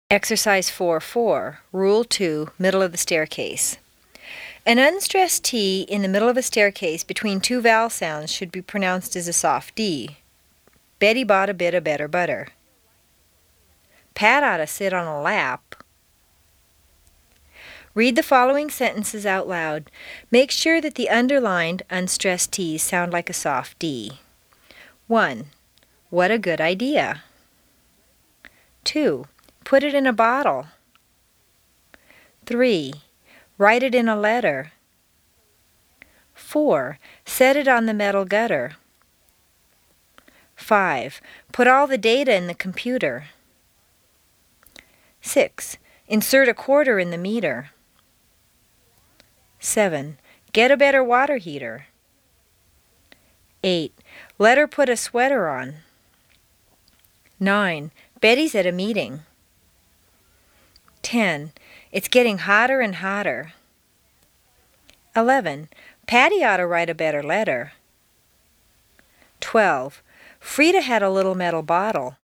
Exercise 4-4, Rule 2, middle of the staircase. An unstressed T in the middle of a staircase between two vowel sounds should be pronounced as a soft D. Betty bought a bit of better butter. Pat ought to sit on a lap. Read the following sentences out loud. Make sure that the underlined unstressed T's sound like a soft D. 1. What a good idea. 2. Put it in a bottle. 3. Write it in a letter. 4. Set it on the metal gutter. 5. Put all the data in the computer. 6. Insert a quarter in the meter. 7. Get a better water heater. 8. Let her put a sweater on. 9. Betty's at a meeting. 10. It's getting hotter and hotter. 11. Patty ought to write a better letter. 12. Frida had a little metal bottle.